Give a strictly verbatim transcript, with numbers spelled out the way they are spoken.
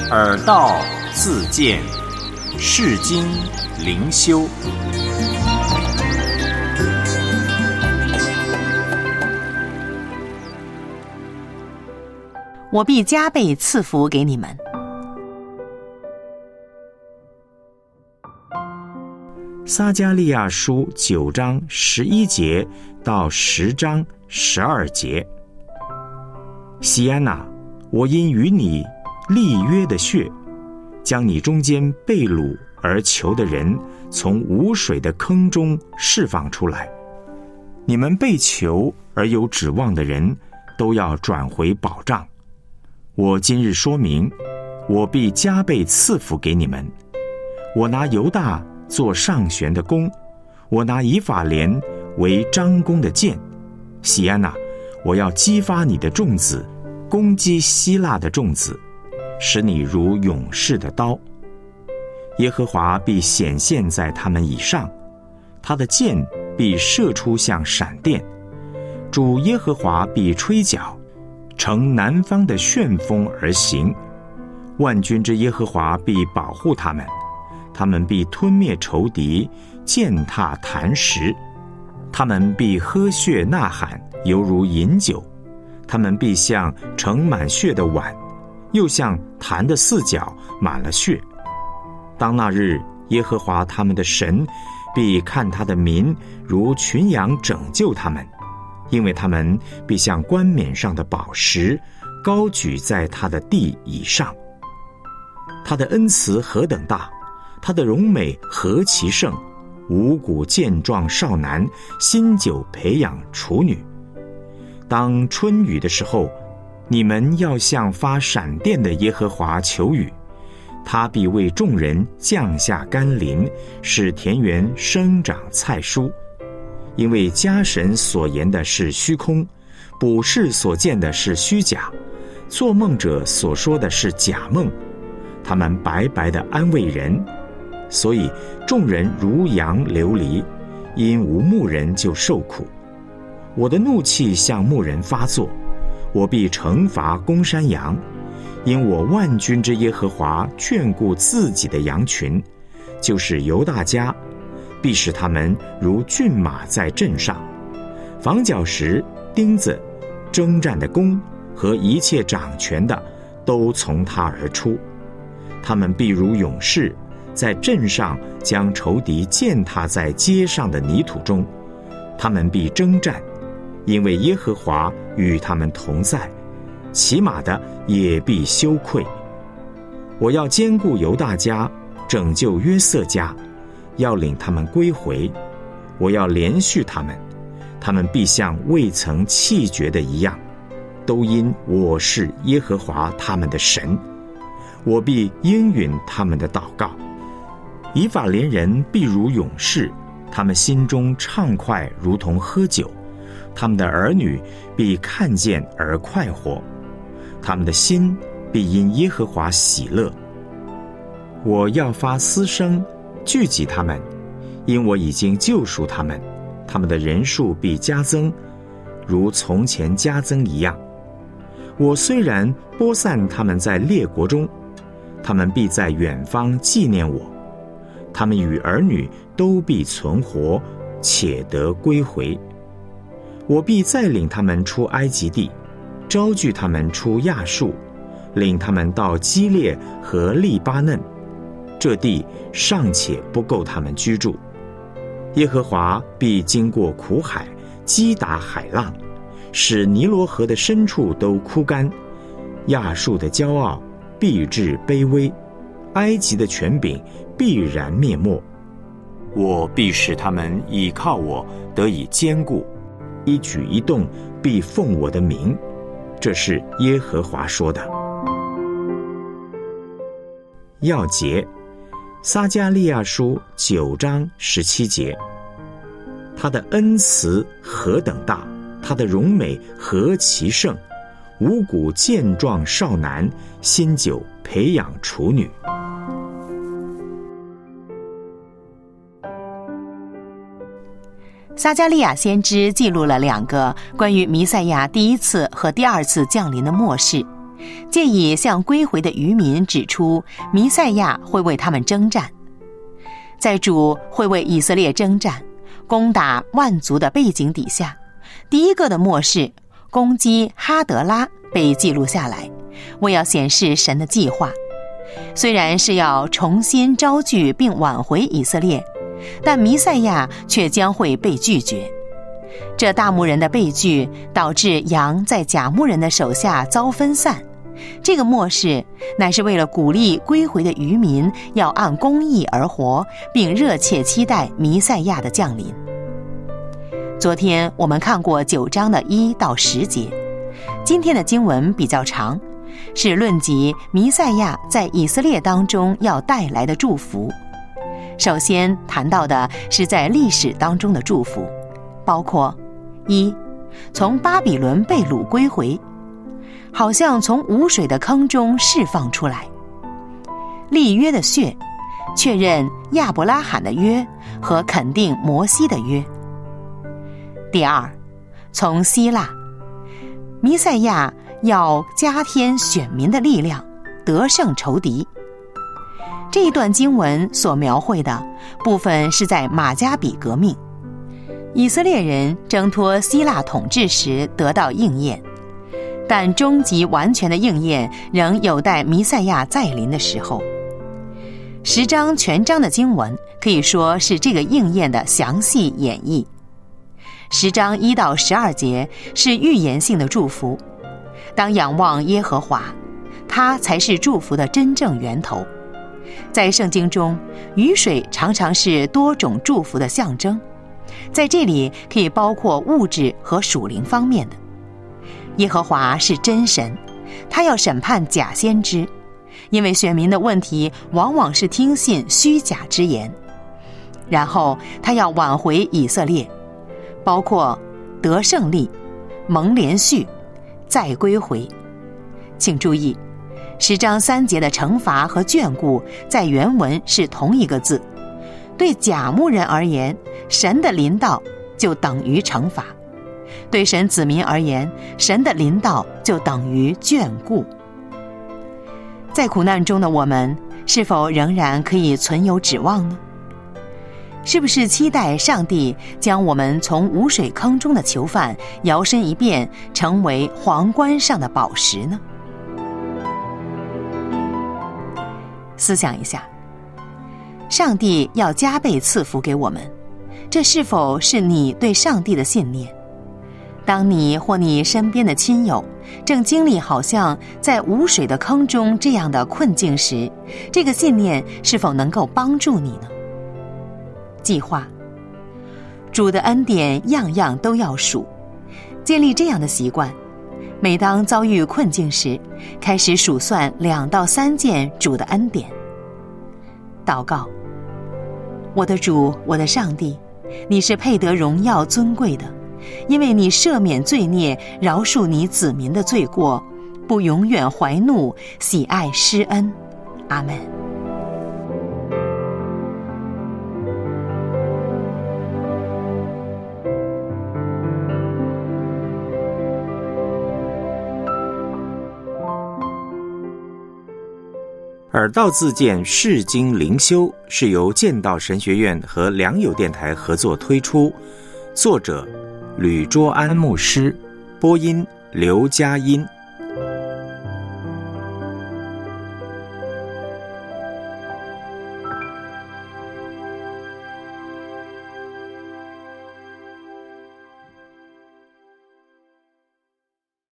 耳道自见，世经灵修。 我必加倍赐福给你们。 撒迦利亚书九章十一节到十章十二节。西安哪，我因与你立约的血，将你中间被掳而求的人从无水的坑中释放出来。你们被求而有指望的人，都要转回保障。我今日说明，我必加倍赐福给你们。我拿犹大做上弦的弓，我拿以法莲为张弓的箭。西安哪，我要激发你的众子，攻击希腊的众子，使你如勇士的刀。耶和华必显现在他们以上，他的箭必射出像闪电。主耶和华必吹角，乘南方的旋风而行。万军之耶和华必保护他们，他们必吞灭仇敌，践踏磐石。他们必喝血呐喊，犹如饮酒。他们必像盛满血的碗，又像坛的四角满了血。当那日，耶和华他们的神必看他的民如群羊拯救他们，因为他们必像冠冕上的宝石，高举在他的地以上。他的恩慈何等大，他的荣美何其盛！五谷健壮少男，新酒培养处女。当春雨的时候，你们要向发闪电的耶和华求雨，他必为众人降下甘霖，使田园生长菜蔬。因为家神所言的是虚空，卜士所见的是虚假，做梦者所说的是假梦，他们白白的安慰人。所以众人如羊流离，因无牧人就受苦。我的怒气向牧人发作，我必惩罚公山羊，因我万军之耶和华眷顾自己的羊群，就是犹大家，必使他们如骏马在阵上。防角石、钉子、征战的弓和一切掌权的，都从他而出。他们必如勇士，在阵上将仇敌践踏在街上的泥土中。他们必征战，因为耶和华与他们同在，骑马的也必羞愧。我要兼顾犹大家，拯救约瑟家，要领他们归回。我要连续他们，他们必像未曾弃绝的一样，都因我是耶和华他们的神。我必应允他们的祷告。以法莲人必如勇士，他们心中畅快如同喝酒，他们的儿女必看见而快活，他们的心必因耶和华喜乐。我要发嘶声聚集他们，因我已经救赎他们，他们的人数必加增，如从前加增一样。我虽然播散他们在列国中，他们必在远方纪念我，他们与儿女都必存活，且得归回。我必再领他们出埃及地，招聚他们出亚述，领他们到基列和利巴嫩，这地尚且不够他们居住。耶和华必经过苦海，击打海浪，使尼罗河的深处都枯干。亚述的骄傲必至卑微，埃及的权柄必然灭没。我必使他们倚靠我得以坚固，一举一动必奉我的名，这是耶和华说的。要节，撒迦利亚书九章十七节。他的恩慈何等大，他的荣美何其盛！五谷健壮少男，新酒培养处女。 撒迦利亚先知记录了两个关于弥赛亚第一次和第二次降临的末世， 借以向归回的渔民指出弥赛亚会为他们征战。在主会为以色列征战、攻打万族的背景底下，第一个的末世攻击哈德拉被记录下来，为要显示神的计划。虽然是要重新招聚并挽回以色列，但弥赛亚却将会被拒绝。这大牧人的被拒导致羊在假牧人的手下遭分散。这个末世乃是为了鼓励归回的渔民要按公义而活，并热切期待弥赛亚的降临。昨天我们看过九章的一到十节，今天的经文比较长，是论及弥赛亚在以色列当中要带来的祝福。首先谈到的是在历史当中的祝福，包括一，从巴比伦被掳归回，好像从无水的坑中释放出来；立约的血，确认亚伯拉罕的约和肯定摩西的约。第二，从希腊，弥赛亚要加添选民的力量，得胜仇敌。这一段经文所描绘的部分是在马加比革命，以色列人挣脱希腊统治时得到应验，但终极完全的应验仍有待弥赛亚再临的时候。十章全章的经文可以说是这个应验的详细演绎。十章一到十二节是预言性的祝福，当仰望耶和华，他才是祝福的真正源头。在圣经中，雨水常常是多种祝福的象征，在这里可以包括物质和属灵方面的。耶和华是真神，他要审判假先知，因为选民的问题往往是听信虚假之言。然后他要挽回以色列，包括得胜利、蒙连续、再归回。请注意，十章三节的惩罚和眷顾在原文是同一个字。对假牧人而言，神的临到就等于惩罚；对神子民而言，神的临到就等于眷顾。在苦难中的我们，是否仍然可以存有指望呢？是不是期待上帝将我们从无水坑中的囚犯摇身一变，成为皇冠上的宝石呢？思想一下，上帝要加倍赐福给我们，这是否是你对上帝的信念？当你或你身边的亲友正经历好像在无水的坑中这样的困境时，这个信念是否能够帮助你呢？计划，主的恩典样样都要数，建立这样的习惯，每当遭遇困境时，开始数算两到三件主的恩典。祷告，我的主，我的上帝，你是配得荣耀尊贵的，因为你赦免罪孽，饶恕你子民的罪过，不永远怀怒，喜爱施恩。阿们。 耳道自荐释经灵修是由剑道神学院和良友电台合作推出，作者吕卓安牧师，播音刘佳音。